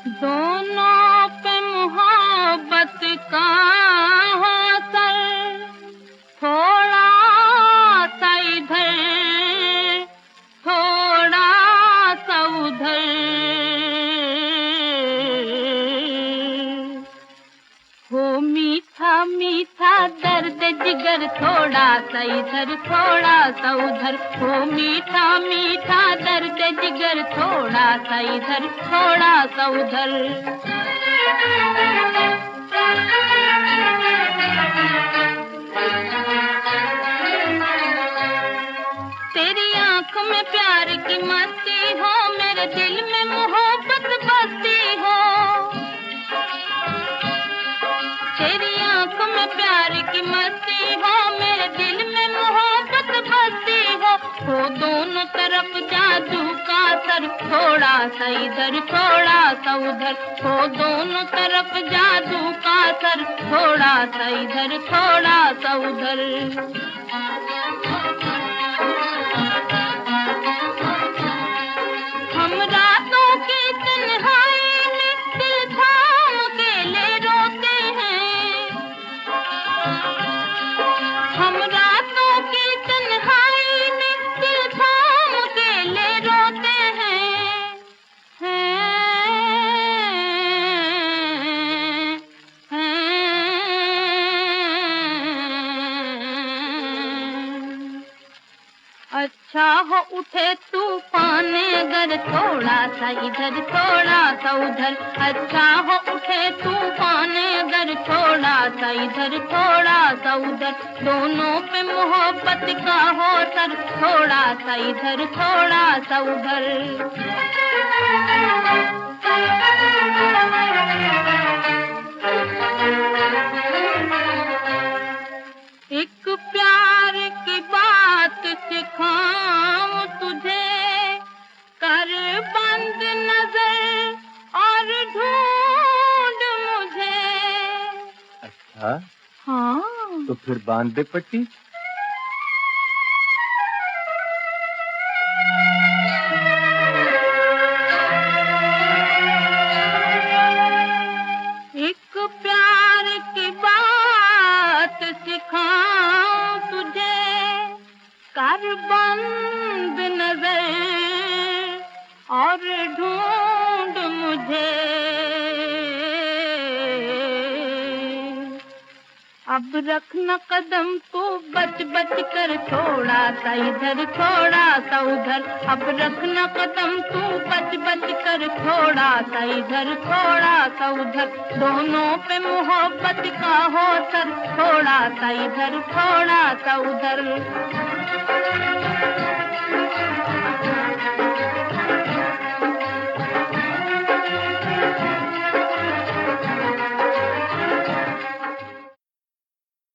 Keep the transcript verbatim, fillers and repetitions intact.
दोनों पे मोहब्बत का हो असर, थोड़ा सा इधर थोड़ा सा उधर, हो मीठा मीठा दर्द जिगर, थोड़ा सा इधर थोड़ा सा उधर, हो मीठा मीठा दर्द जिगर, थोड़ा सा इधर थोड़ा सा उधर। तेरी आंख में प्यार की मस्ती हो, मेरे दिल में मोहब्बत बसती हो। तेरी आंख में प्यार की मस्ती हो, मेरे दिल में मोहब्बत बसती हो। हो दोनों तरफ जादू का असर, थोड़ा सा इधर थोड़ा सा उधर, हो दोनों तरफ जादू का असर, थोड़ा सा इधर थोड़ा सा उधर। हम रातों की तन्हाई में दिल थाम के ले रोते हैं, हम रातों की तन्हाई में दिल थाम के ले रोते हैं, हैं, हैं। अच्छा हो उठे तूफान अगर, थोड़ा सा इधर थोड़ा सा उधर, अच्छा हो उठे तूफान अगर, थोड़ा सा इधर थोड़ा सा उधर, दोनों पे मोहब्बत का हो असर, थोड़ा सा इधर थोड़ा सा उधर। एक प्यार की बात सिखाऊं तुझे, कर बंद नजर और ढूंढ मुझे। अच्छा हाँ, तो फिर बांध दे पट्टी। एक प्यार की बात सिखाऊं तुझे, कर बंद नजर और ढूंढ मुझे। अब रखना कदम तू बच बच कर, थोड़ा सा इधर थोड़ा सा उधर, अब रखना कदम तू बच बच कर, थोड़ा सा इधर थोड़ा सा उधर, दोनों पे मोहब्बत का हो असर, थोड़ा सा इधर थोड़ा सा उधर।